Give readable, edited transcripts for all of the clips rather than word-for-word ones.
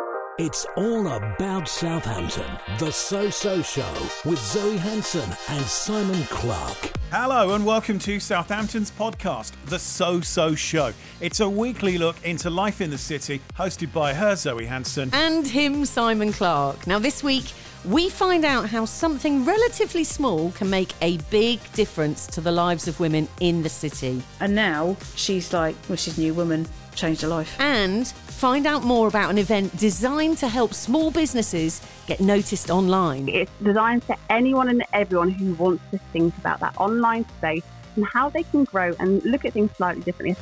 It's all about Southampton. The So-So Show with Zoe Hanson and Simon Clark. Hello and welcome to Southampton's podcast, The So-So Show. It's a weekly look into life in the city, hosted by her, Zoe Hanson. And him, Simon Clark. Now this week, we find out how something relatively small can make a big difference to the lives of women in the city. And now she's like, well, she's a new woman, changed her life. And find out more about an event designed to help small businesses get noticed online. It's designed for anyone and everyone who wants to think about that online space and how they can grow and look at things slightly differently.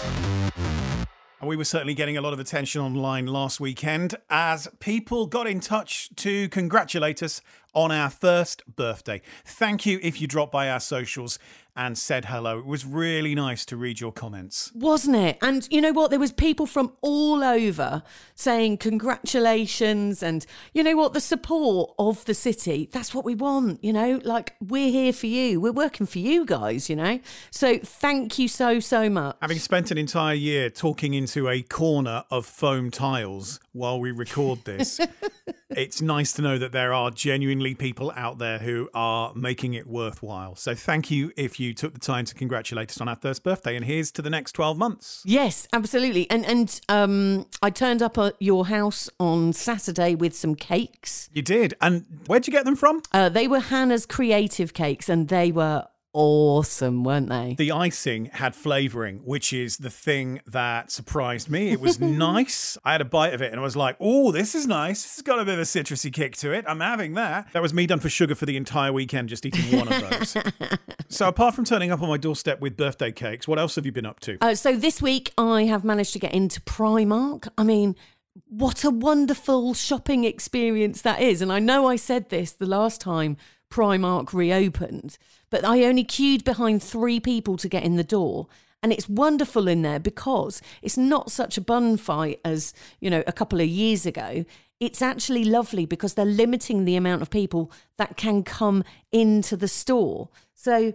And we were certainly getting a lot of attention online last weekend as people got in touch to congratulate us on our first birthday. Thank you if you dropped by our socials and said hello. It was really nice to read your comments. Wasn't it? And you know what? There was people from all over saying congratulations and you know what? The support of the city. That's what we want, you know? Like, we're here for you. We're working for you guys, you know? So thank you so much. Having spent an entire year talking into a corner of foam tiles while we record this, it's nice to know that there are genuinely people out there who are making it worthwhile. So thank you if you took the time to congratulate us on our first birthday. And here's to the next 12 months. Yes, absolutely. And I turned up at your house on Saturday with some cakes. You did. And where'd you get them from? They were Hannah's Creative Cakes and they were awesome, weren't they? The icing had flavouring, which is the thing that surprised me. It was nice. I had a bite of it and I was like, oh, this is nice. This has got a bit of a citrusy kick to it. I'm having that. That was me done for sugar for the entire weekend, just eating one of those. So apart from turning up on my doorstep with birthday cakes, what else have you been up to? So this week I have managed to get into Primark. I mean, what a wonderful shopping experience that is. And I know I said this the last time Primark reopened, but I only queued behind 3 people to get in the door. And it's wonderful in there because it's not such a bun fight as, you know, a couple of years ago. It's actually lovely because they're limiting the amount of people that can come into the store. So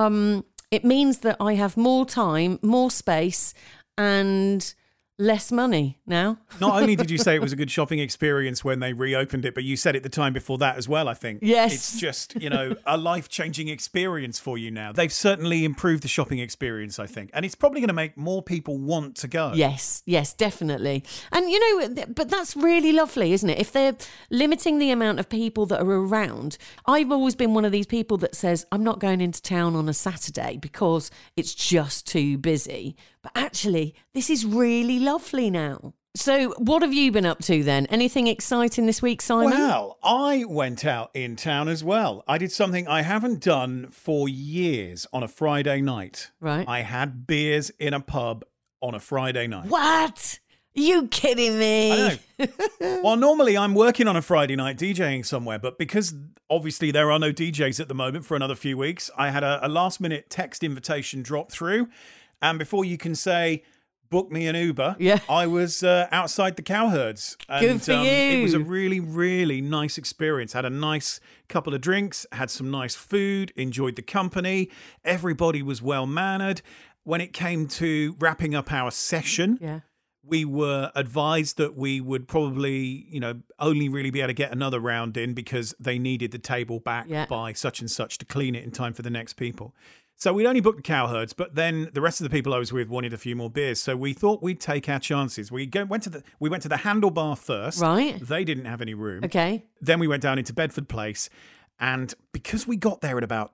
it means that I have more time, more space, and less money now. Not only did you say it was a good shopping experience when they reopened it, but you said it the time before that as well, I think. Yes. It's just, you know, a life-changing experience for you now. They've certainly improved the shopping experience, I think. And it's probably going to make more people want to go. Yes, definitely. And, you know, but that's really lovely, isn't it? If they're limiting the amount of people that are around, I've always been one of these people that says, I'm not going into town on a Saturday because it's just too busy. But actually, this is really lovely now. So what have you been up to then? Anything exciting this week, Simon? Well, I went out in town as well. I did something I haven't done for years on a Friday night. Right. I had beers in a pub on a Friday night. What? Are you kidding me? I know. Well, normally I'm working on a Friday night DJing somewhere, but because obviously there are no DJs at the moment for another few weeks, I had a last-minute text invitation drop through. And before you can say, book me an Uber, yeah. I was outside the Cowherds. And, good for you. It was a really, really nice experience. Had a nice couple of drinks, had some nice food, enjoyed the company. Everybody was well-mannered. When it came to wrapping up our session, we were advised that we would probably, you know, only really be able to get another round in because they needed the table back by such and such to clean it in time for the next people. So we'd only booked the Cowherds, but then the rest of the people I was with wanted a few more beers. So we thought we'd take our chances. We went to the Handlebar first. Right. They didn't have any room. Okay. Then we went down into Bedford Place. And because we got there at about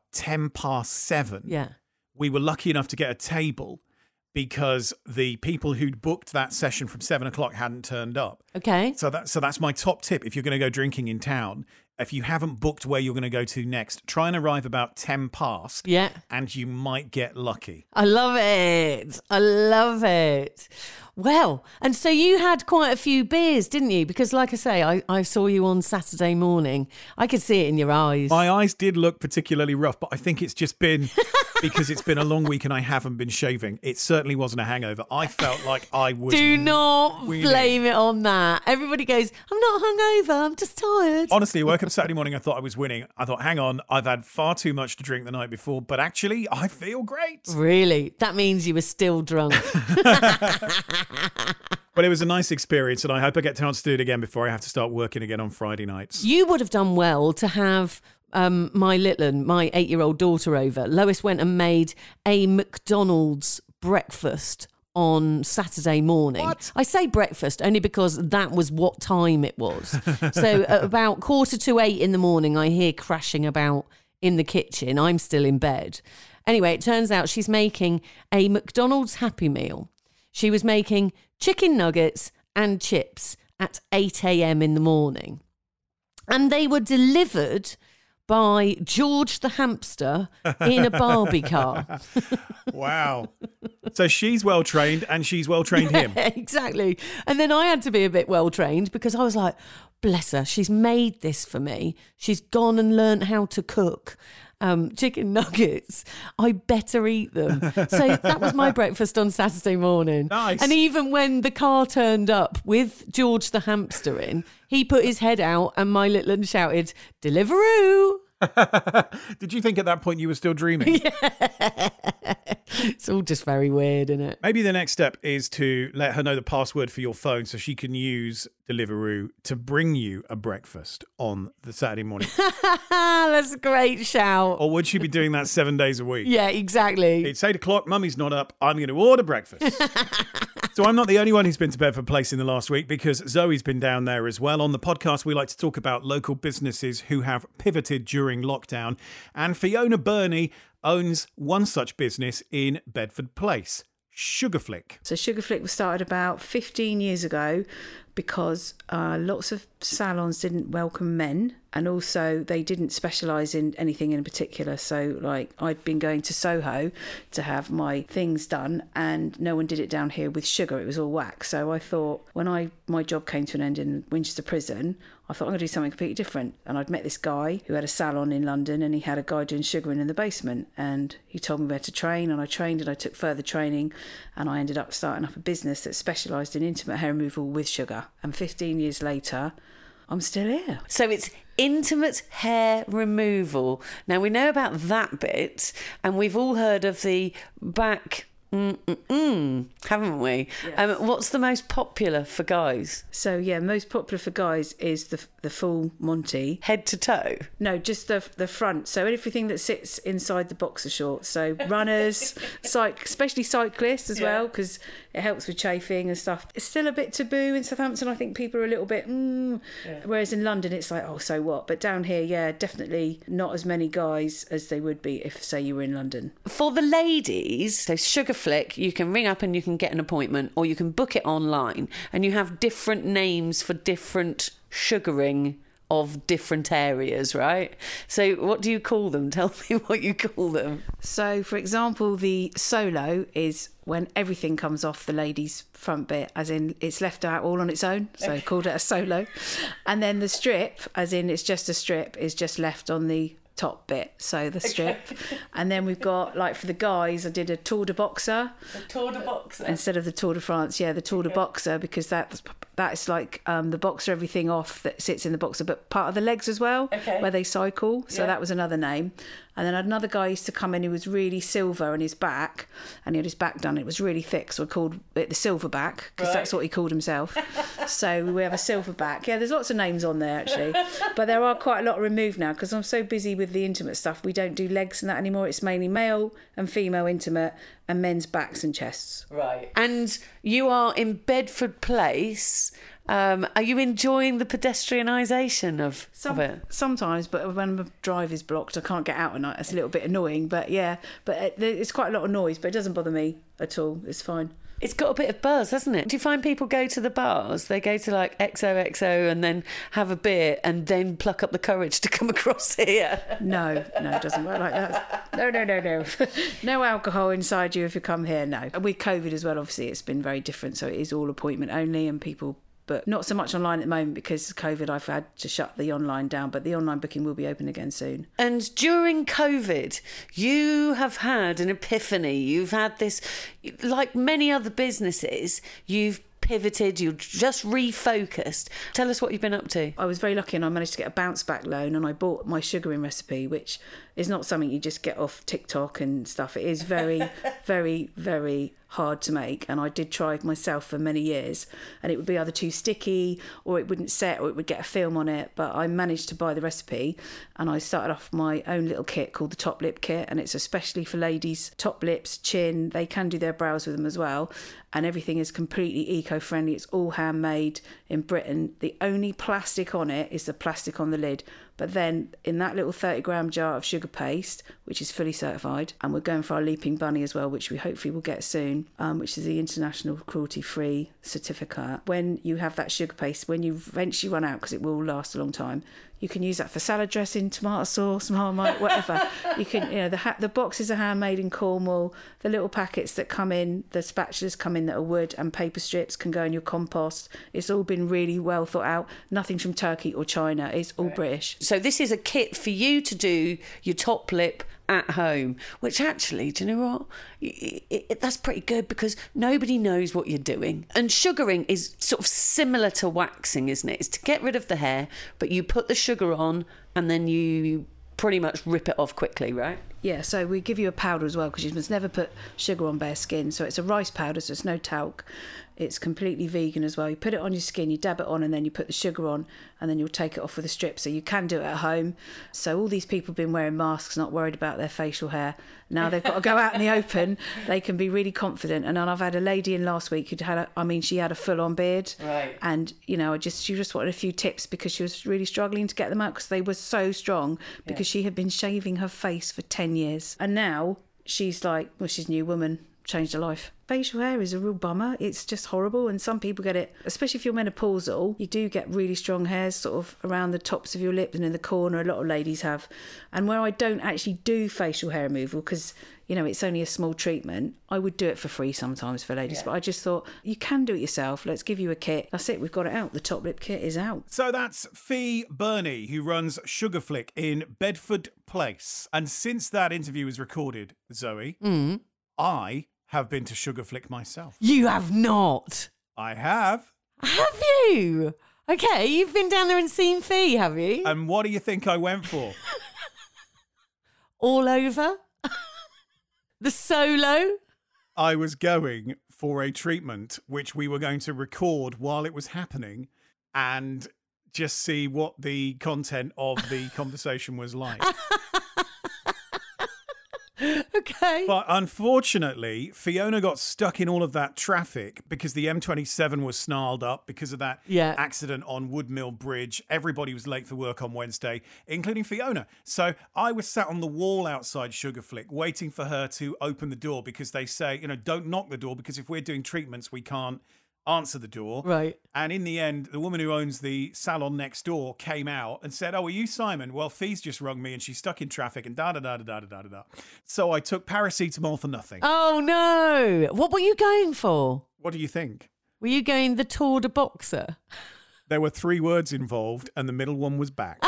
7:10, we were lucky enough to get a table because the people who'd booked that session from 7 o'clock hadn't turned up. Okay. So that's my top tip. If you're going to go drinking in town, if you haven't booked where you're going to go to next, try and arrive about 10 past. Yeah. And you might get lucky. I love it. I love it. Well, and so you had quite a few beers, didn't you? Because like I say, I saw you on Saturday morning. I could see it in your eyes. My eyes did look particularly rough, but I think it's just been because it's been a long week and I haven't been shaving. It certainly wasn't a hangover. I felt like I was Do not winning. blame it on that. Everybody goes, I'm not hungover, I'm just tired. Honestly, I woke up Saturday morning, I thought I was winning. I thought, hang on, I've had far too much to drink the night before, but actually, I feel great. Really? That means you were still drunk. But it was a nice experience, and I hope I get a chance to do it again before I have to start working again on Friday nights. You would have done well to have my 8-year-old daughter over. Lois went and made a McDonald's breakfast on Saturday morning. What? I say breakfast only because that was what time it was. So at about 7:45 in the morning, I hear crashing about in the kitchen. I'm still in bed. Anyway, it turns out she's making a McDonald's Happy Meal. She was making chicken nuggets and chips at 8 a.m. in the morning. And they were delivered by George the hamster in a Barbie car. Wow. So she's well trained and she's well trained him. Exactly. And then I had to be a bit well trained because I was like, bless her, she's made this for me. She's gone and learnt how to cook chicken nuggets. I better eat them. So that was my breakfast on Saturday morning. Nice. And even when the car turned up with George the hamster in, he put his head out and my little one shouted, Deliveroo. Did you think at that point you were still dreaming? Yeah. It's all just very weird, isn't it? Maybe the next step is to let her know the password for your phone so she can use Deliveroo to bring you a breakfast on the Saturday morning. That's a great shout. Or would she be doing that 7 days a week? Yeah, exactly. It's 8 o'clock, mummy's not up, I'm going to order breakfast. So I'm not the only one who's been to Bedford Place in the last week because Zoe's been down there as well. On the podcast, we like to talk about local businesses who have pivoted during lockdown. And Fiona Burney owns one such business in Bedford Place, Sugarflick. So Sugarflick was started about 15 years ago because lots of salons didn't welcome men, and also they didn't specialise in anything in particular. So like I'd been going to Soho to have my things done and no one did it down here with sugar, it was all wax. So I thought when my job came to an end in Winchester Prison, I thought I'm going to do something completely different. And I'd met this guy who had a salon in London and he had a guy doing sugaring in the basement, and he told me where to train, and I trained and I took further training and I ended up starting up a business that specialised in intimate hair removal with sugar. And 15 years later, I'm still here. So it's intimate hair removal. Now, we know about that bit, and we've all heard of the back... haven't we? Yes. What's the most popular for guys? So yeah, most popular for guys is the full Monty. Head to toe? No, just the front. So everything that sits inside the boxer shorts. So runners, especially cyclists as well, because it helps with chafing and stuff. It's still a bit taboo in Southampton. I think people are a little bit, whereas in London it's like, oh, so what? But down here, yeah, definitely not as many guys as they would be if, say, you were in London. For the ladies, so Sugarflick, you can ring up and you can get an appointment, or you can book it online, and you have different names for different sugaring of different areas, right? So what do you call them? Tell me what you call them. So, for example, the solo is when everything comes off the lady's front bit, as in it's left out all on its own, so called it a solo. And then the strip, as in it's just a strip, is just left on the top bit, so the strip. And then we've got, like for the guys, I did a Tour de Boxer. A Tour de Boxer? Instead of the Tour de France, yeah, the Tour de Boxer, because that's like the boxer, everything off that sits in the boxer, but part of the legs as well, where they cycle. So that was another name. And then another guy used to come in who was really silver on his back, and he had his back done. It was really thick, so I called it the Silverback, because that's what he called himself. So we have a Silverback. Yeah, there's lots of names on there, actually. But there are quite a lot removed now, because I'm so busy with the intimate stuff. We don't do legs and that anymore. It's mainly male and female intimate and men's backs and chests. Right. And you are in Bedford Place. Are you enjoying the pedestrianisation of it? Sometimes, but when the drive is blocked, I can't get out at night. It's a little bit annoying, but yeah. But it's quite a lot of noise, but it doesn't bother me at all. It's fine. It's got a bit of buzz, hasn't it? Do you find people go to the bars? They go to like XOXO and then have a beer and then pluck up the courage to come across here. No, it doesn't work like that. No. No alcohol inside you if you come here, no. With COVID as well, obviously, it's been very different. So it is all appointment only, and people... But not so much online at the moment because of COVID. I've had to shut the online down, but the online booking will be open again soon. And during COVID, you have had an epiphany. You've had this, like many other businesses, you've pivoted, you've just refocused. Tell us what you've been up to. I was very lucky and I managed to get a bounce back loan, and I bought my sugaring recipe, which is not something you just get off TikTok and stuff. It is very, very, very hard to make, and I did try myself for many years, and it would be either too sticky or it wouldn't set or it would get a film on it. But I managed to buy the recipe, and I started off my own little kit called the Top Lip Kit, and it's especially for ladies' top lips, chin. They can do their brows with them as well, and everything is completely eco-friendly. It's all handmade in Britain. The only plastic on it is the plastic on the lid. But then in that little 30-gram jar of sugar paste, which is fully certified, and we're going for our Leaping Bunny as well, which we hopefully will get soon, which is the International Cruelty-Free certificate. When you have that sugar paste, when you eventually run out, because it will last a long time, you can use that for salad dressing, tomato sauce, Marmite, whatever. You can, the boxes are handmade in Cornwall. The little packets that come in, the spatulas come in that are wood, and paper strips can go in your compost. It's all been really well thought out. Nothing's from Turkey or China. It's all British. So this is a kit for you to do your top lip at home, which actually, do you know what? That's pretty good, because nobody knows what you're doing. And sugaring is sort of similar to waxing, isn't it? It's to get rid of the hair, but you put the sugar on and then you pretty much rip it off quickly, right? Yeah, so we give you a powder as well, because you must never put sugar on bare skin. So it's a rice powder, so it's no talc. It's completely vegan as well. You put it on your skin, you dab it on, and then you put the sugar on, and then you'll take it off with a strip. So you can do it at home. So all these people have been wearing masks, not worried about their facial hair. Now they've got to go out in the open. They can be really confident. And then I've had a lady in last week who'd had she had a full-on beard. Right. And, she just wanted a few tips, because she was really struggling to get them out, because they were so strong, because she had been shaving her face for 10 years. And now she's like, she's a new woman, changed her life. Facial hair is a real bummer. It's just horrible, and some people get it, especially if you're menopausal. You do get really strong hairs sort of around the tops of your lips and in the corner. A lot of ladies have. And where I don't actually do facial hair removal, because it's only a small treatment, I would do it for free sometimes for ladies. But I just thought, you can do it yourself. Let's give you a kit. That's it. We've got it out. The Top Lip Kit is out. So that's Fee Burney, who runs Sugar Flick in Bedford Place. And since that interview was recorded, Zoe, I have been to Sugar Flick myself. You have not. I have. Have you? Okay, you've been down there and seen Fee, have you? And what do you think I went for? All over? The solo? I was going for a treatment which we were going to record while it was happening and just see what the content of the conversation was like. Okay. But unfortunately, Fiona got stuck in all of that traffic because the M27 was snarled up because of that accident on Woodmill Bridge. Everybody was late for work on Wednesday, including Fiona. So I was sat on the wall outside Sugar Flick waiting for her to open the door, because they say, don't knock the door, because if we're doing treatments, we can't answer the door. Right. And in the end, the woman who owns the salon next door came out and said, "Oh, are you Simon? Well, Fee's just rung me and she's stuck in traffic and da-da-da-da-da-da-da-da." So I took paracetamol for nothing. Oh, no. What were you going for? What do you think? Were you going the Tour de Boxer? There were 3 words involved and the middle one was back.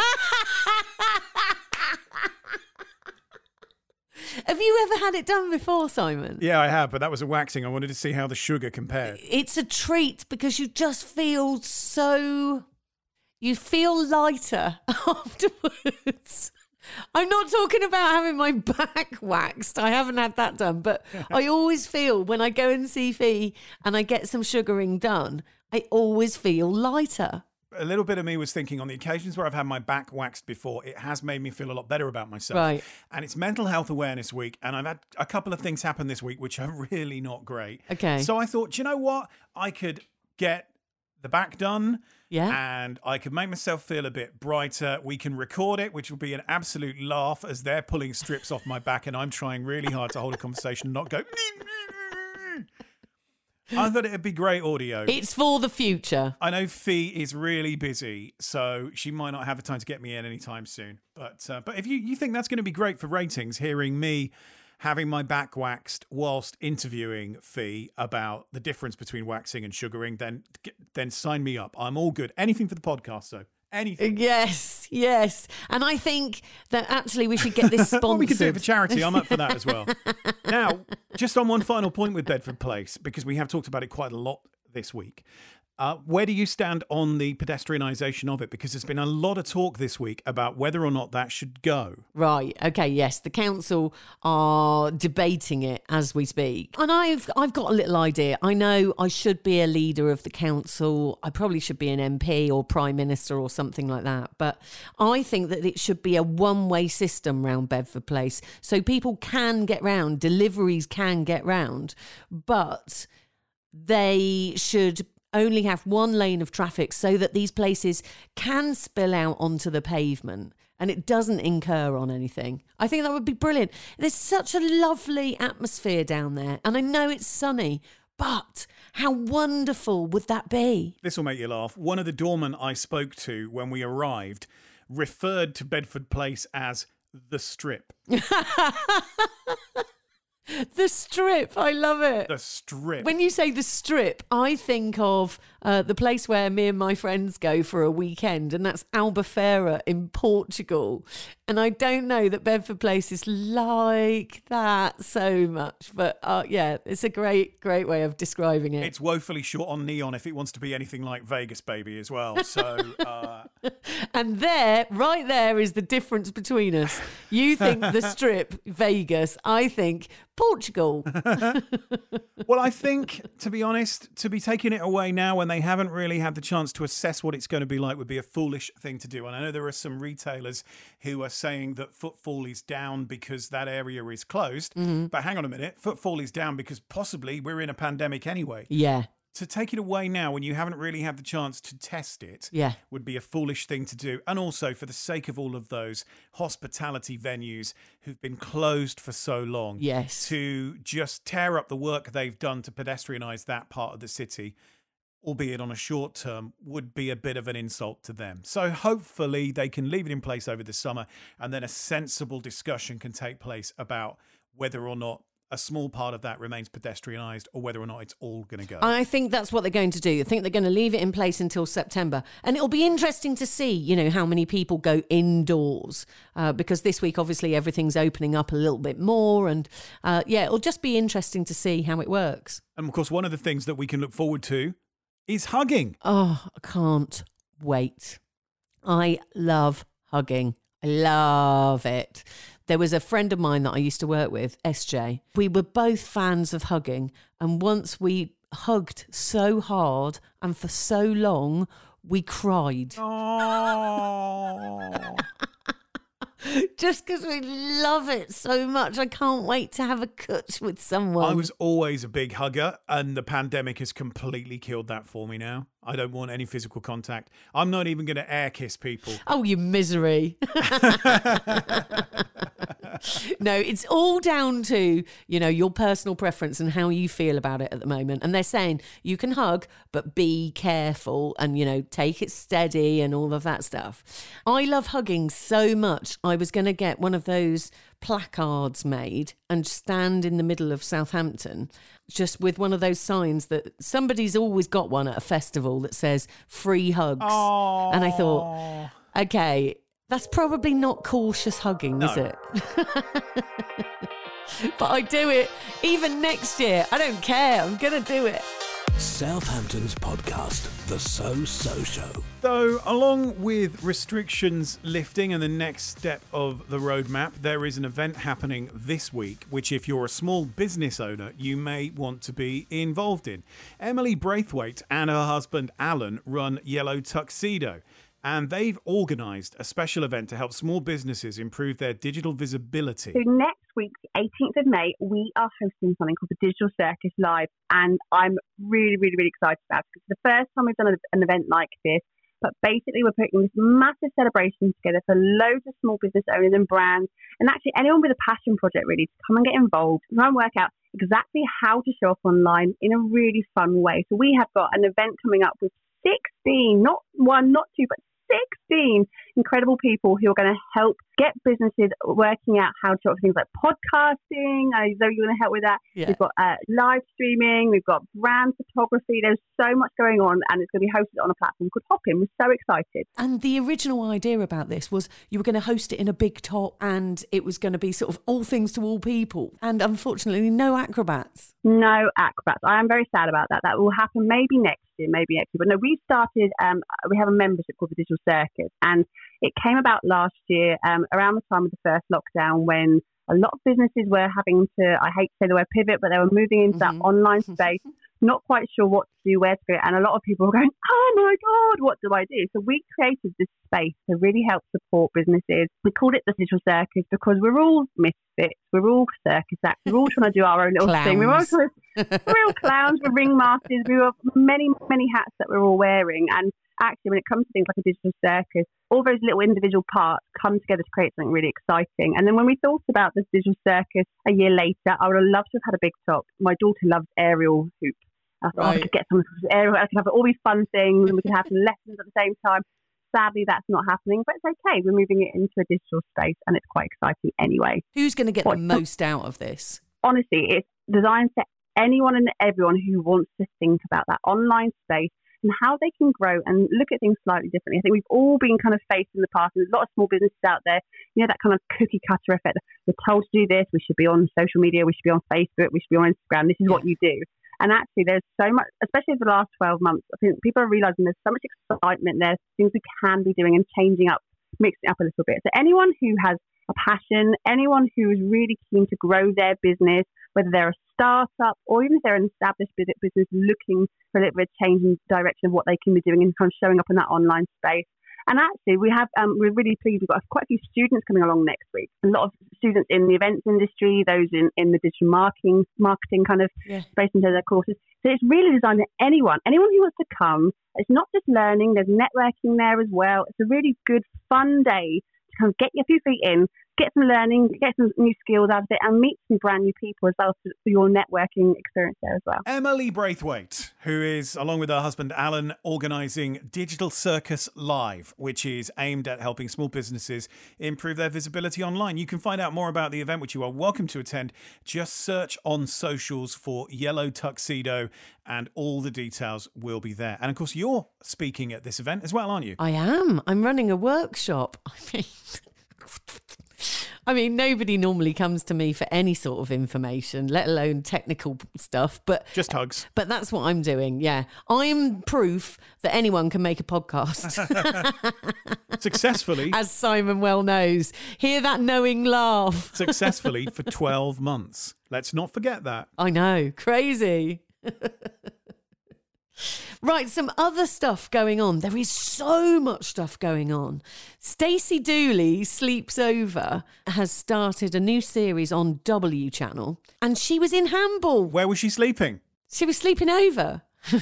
Have you ever had it done before, Simon? Yeah, I have, but that was a waxing. I wanted to see how the sugar compared. It's a treat, because you just feel you feel lighter afterwards. I'm not talking about having my back waxed. I haven't had that done, but I always feel when I go and see Fee and I get some sugaring done, I always feel lighter. A little bit of me was thinking, on the occasions where I've had my back waxed before, it has made me feel a lot better about myself. Right. And it's Mental Health Awareness Week, and I've had a couple of things happen this week which are really not great. Okay. So I thought, do you know what? I could get the back done. Yeah. And I could make myself feel a bit brighter. We can record it, which will be an absolute laugh as they're pulling strips off my back and I'm trying really hard to hold a conversation and not go... I thought it'd be great audio. It's for the future. I know Fee is really busy, so she might not have the time to get me in anytime soon. But if you think that's going to be great for ratings, hearing me having my back waxed whilst interviewing Fee about the difference between waxing and sugaring, then sign me up. I'm all good. Anything for the podcast, though. Anything. Yes. And I think that actually we should get this sponsored. Well, we could do it for charity. I'm up for that as well. Now, just on one final point with Bedford Place, because we have talked about it quite a lot this week. Where do you stand on the pedestrianisation of it? Because there's been a lot of talk this week about whether or not that should go. Right. Okay. Yes. The council are debating it as we speak. And I've got a little idea. I know I should be a leader of the council. I probably should be an MP or Prime Minister or something like that. But I think that it should be a one-way system round Bedford Place. So people can get round, deliveries can get round, but they should only have one lane of traffic so that these places can spill out onto the pavement and it doesn't incur on anything. I think that would be brilliant. There's such a lovely atmosphere down there, and I know it's sunny, but how wonderful would that be? This will make you laugh. One of the doormen I spoke to when we arrived referred to Bedford Place as the Strip. The Strip, I love it. The Strip. When you say the Strip, I think of the place where me and my friends go for a weekend, and that's Albufeira in Portugal. And I don't know that Bedford Place is like that so much, but yeah, it's a great way of describing it. It's woefully short on neon if it wants to be anything like Vegas, baby, as well. So, and right there is the difference between us. You think the Strip, Vegas. I think Portugal. Well, I think, to be honest, to be taking it away now when they haven't really had the chance to assess what it's going to be like would be a foolish thing to do. And I know there are some retailers who are saying that footfall is down because that area is closed. Mm-hmm. But hang on a minute, footfall is down because possibly we're in a pandemic anyway. Yeah. To take it away now when you haven't really had the chance to test it would be a foolish thing to do. And also for the sake of all of those hospitality venues who've been closed for so long, to just tear up the work they've done to pedestrianise that part of the city, albeit on a short term, would be a bit of an insult to them. So hopefully they can leave it in place over the summer, and then a sensible discussion can take place about whether or not a small part of that remains pedestrianised or whether or not it's all going to go. I think that's what they're going to do. I think they're going to leave it in place until September. And it'll be interesting to see, how many people go indoors because this week, obviously, everything's opening up a little bit more. And it'll just be interesting to see how it works. And of course, one of the things that we can look forward to is hugging. Oh, I can't wait. I love hugging. I love it. There was a friend of mine that I used to work with, SJ. We were both fans of hugging. And once we hugged so hard and for so long, we cried. Oh. Just because we love it so much. I can't wait to have a kutch with someone. I was always a big hugger, and the pandemic has completely killed that for me now. I don't want any physical contact. I'm not even going to air kiss people. Oh, you misery. No, it's all down to, your personal preference and how you feel about it at the moment. And they're saying you can hug, but be careful and, take it steady and all of that stuff. I love hugging so much. I was going to get one of those placards made and stand in the middle of Southampton just with one of those signs that somebody's always got one at a festival that says free hugs. Oh. And I thought, okay, that's probably not cautious hugging, is it? But I do it even next year. I don't care. I'm going to do it. Southampton's podcast, The So Show. So, along with restrictions lifting and the next step of the roadmap, there is an event happening this week, which if you're a small business owner, you may want to be involved in. Emily Braithwaite and her husband Alan run Yellow Tuxedo, and they've organised a special event to help small businesses improve their digital visibility. So next week, the 18th of May, we are hosting something called the Digital Circus Live, and I'm really, really, really excited about it. It's the first time we've done an event like this, but basically we're putting this massive celebration together for loads of small business owners and brands, and actually anyone with a passion project really to come and get involved and try and work out exactly how to show up online in a really fun way. So we have got an event coming up with 16, not one, not two, but 16 incredible people who are going to help get businesses working out how to do things like podcasting. I know you're going to help with that. Yeah. We've got live streaming. We've got brand photography. There's so much going on, and it's going to be hosted on a platform called Hopin. We're so excited. And the original idea about this was you were going to host it in a big top, and it was going to be sort of all things to all people. And unfortunately, no acrobats. No acrobats. I am very sad about that. That will happen maybe next year. But no, we started, we have a membership called the Digital Circus, and it came about last year around the time of the first lockdown, when a lot of businesses were having to, I hate to say the word pivot, but they were moving into that online space, not quite sure what to do, where to go. And a lot of people were going, oh my God, what do I do? So we created this space to really help support businesses. We called it the Digital Circus because we're all misfits. We're all circus acts. We're all trying to do our own little thing. We're all real clowns. We're ringmasters. We have many, many hats that we're all wearing. And actually, when it comes to things like a digital circus, all those little individual parts come together to create something really exciting. And then when we thought about this digital circus a year later, I would have loved to have had a big top. My daughter loves aerial hoop. I thought I could get some aerial. I could have all these fun things, and we could have some lessons at the same time. Sadly, that's not happening, but it's okay. We're moving it into a digital space, and it's quite exciting anyway. Who's going to get the most out of this? Honestly, it's designed for anyone and everyone who wants to think about that online space and how they can grow and look at things slightly differently. I think we've all been kind of faced in the past, and there's a lot of small businesses out there, that kind of cookie cutter effect. We're told to do this, we should be on social media, we should be on Facebook, we should be on Instagram, this is what you do. And actually, there's so much, especially for the last 12 months, I think people are realising there's so much excitement there, things we can be doing and changing up, mixing up a little bit. So anyone who has a passion, anyone who is really keen to grow their business, whether they're a startup or even if they're an established business looking for a little bit of change in direction of what they can be doing and kind of showing up in that online space. And actually, we have we're really pleased. We've got quite a few students coming along next week. A lot of students in the events industry, those in the digital marketing kind of space into their courses. So it's really designed for anyone who wants to come. It's not just learning. There's networking there as well. It's a really good, fun day to kind of get your few feet in, get some learning, get some new skills out of it, and meet some brand new people as well for your networking experience there as well. Emily Braithwaite, who is, along with her husband Alan, organising Digital Circus Live, which is aimed at helping small businesses improve their visibility online. You can find out more about the event, which you are welcome to attend. Just search on socials for Yellow Tuxedo and all the details will be there. And of course, you're speaking at this event as well, aren't you? I am. I'm running a workshop. I mean, nobody normally comes to me for any sort of information, let alone technical stuff. But just hugs. But that's what I'm doing, yeah. I'm proof that anyone can make a podcast. Successfully. As Simon well knows. Hear that knowing laugh. Successfully for 12 months. Let's not forget that. I know. Crazy. Right, some other stuff going on. There is so much stuff going on. Stacey Dooley Sleeps Over has started a new series on W Channel, and she was in Hamble. Where was she sleeping? She was sleeping over.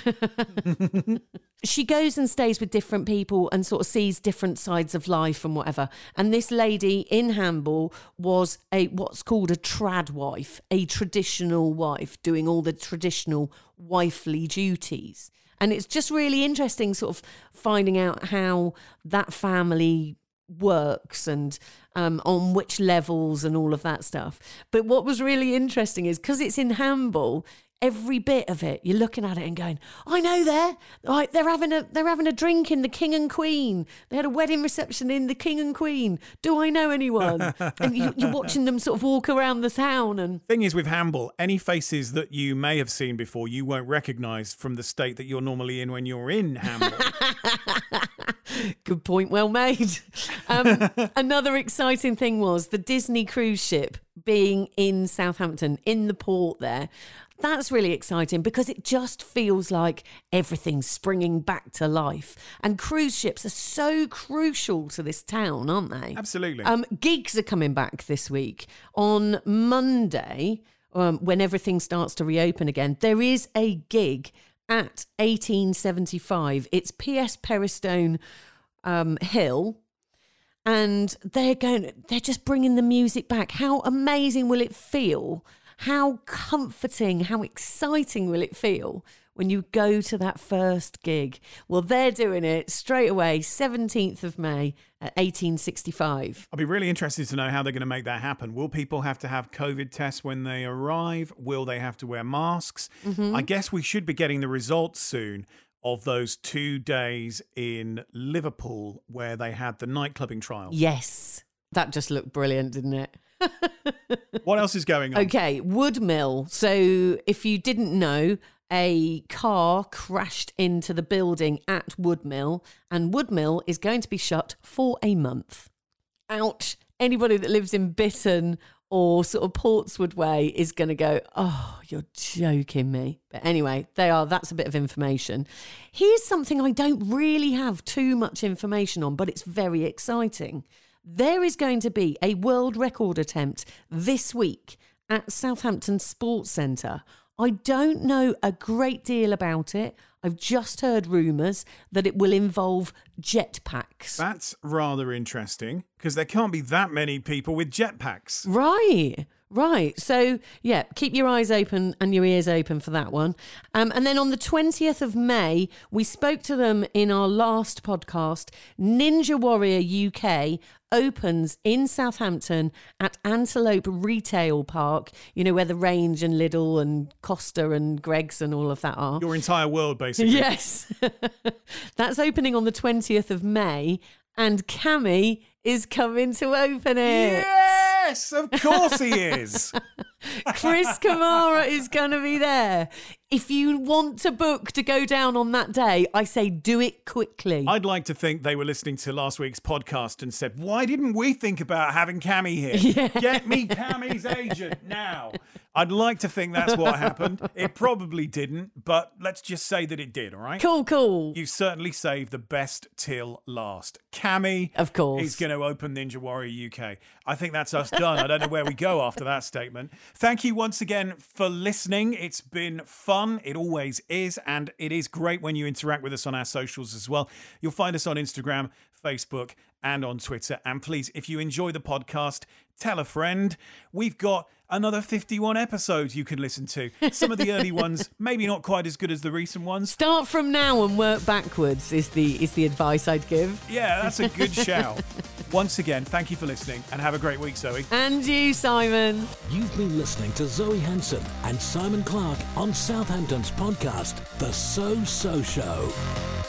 She goes and stays with different people and sort of sees different sides of life and whatever. And this lady in Hamble was what's called a trad wife, a traditional wife, doing all the traditional wifely duties. And it's just really interesting sort of finding out how that family works and on which levels and all of that stuff. But what was really interesting is because it's in Hamble, every bit of it, you're looking at it and going, I know they're having a drink in the King and Queen. They had a wedding reception in the King and Queen. Do I know anyone? And you're watching them sort of walk around the town. And thing is with Hamble, any faces that you may have seen before, you won't recognise from the state that you're normally in when you're in Hamble. Good point, well made. Another exciting thing was the Disney cruise ship being in Southampton, in the port there. That's really exciting because it just feels like everything's springing back to life. And cruise ships are so crucial to this town, aren't they? Absolutely. Gigs are coming back this week. On Monday, when everything starts to reopen again, there is a gig at 1875. It's PS Peristone Hill. And they're just bringing the music back. How amazing will it feel? How comforting, how exciting will it feel when you go to that first gig? Well, they're doing it straight away, 17th of May at 1865. I'll be really interested to know how they're going to make that happen. Will people have to have COVID tests when they arrive? Will they have to wear masks? I guess we should be getting the results soon of those 2 days in Liverpool where they had the nightclubbing trial. Yes, that just looked brilliant, didn't it? What else is going on? Okay, Woodmill. So if you didn't know, a car crashed into the building at Woodmill, and Woodmill is going to be shut for a month. Ouch. Anybody that lives in Bitton or sort of Portswood Way is going to go, oh, you're joking me. But anyway, that's a bit of information. Here's something I don't really have too much information on, but it's very exciting. There is going to be a world record attempt this week at Southampton Sports Centre. I don't know a great deal about it. I've just heard rumours that it will involve jetpacks. That's rather interesting because there can't be that many people with jetpacks. Right. So, yeah, keep your eyes open and your ears open for that one. And then on the 20th of May, we spoke to them in our last podcast. Ninja Warrior UK opens in Southampton at Antelope Retail Park, you know, where the Range and Lidl and Costa and Greggs and all of that are. Your entire world, basically. Yes. That's opening on the 20th of May, and Cammy is coming to open it. Yes, of course he is. Chris Kamara is going to be there. If you want to book to go down on that day, I say do it quickly. I'd like to think they were listening to last week's podcast and said, why didn't we think about having Cammy here? Yeah. Get me Cammy's agent now. I'd like to think that's what happened. It probably didn't, but let's just say that it did, all right? Cool. You certainly saved the best till last. Cammy, of course, is going to open Ninja Warrior UK. I think that's us done. I don't know where we go after that statement. Thank you once again for listening. It's been fun. It always is. And it is great when you interact with us on our socials as well. You'll find us on Instagram, Facebook, and on Twitter. And please, if you enjoy the podcast, tell a friend. We've got another 51 episodes you can listen to. Some of the early ones, maybe not quite as good as the recent ones. Start from now and work backwards is the advice I'd give. Yeah, that's a good shout. Once again, thank you for listening and have a great week, Zoe. And you, Simon. You've been listening to Zoe Hanson and Simon Clark on Southampton's podcast, The So Show.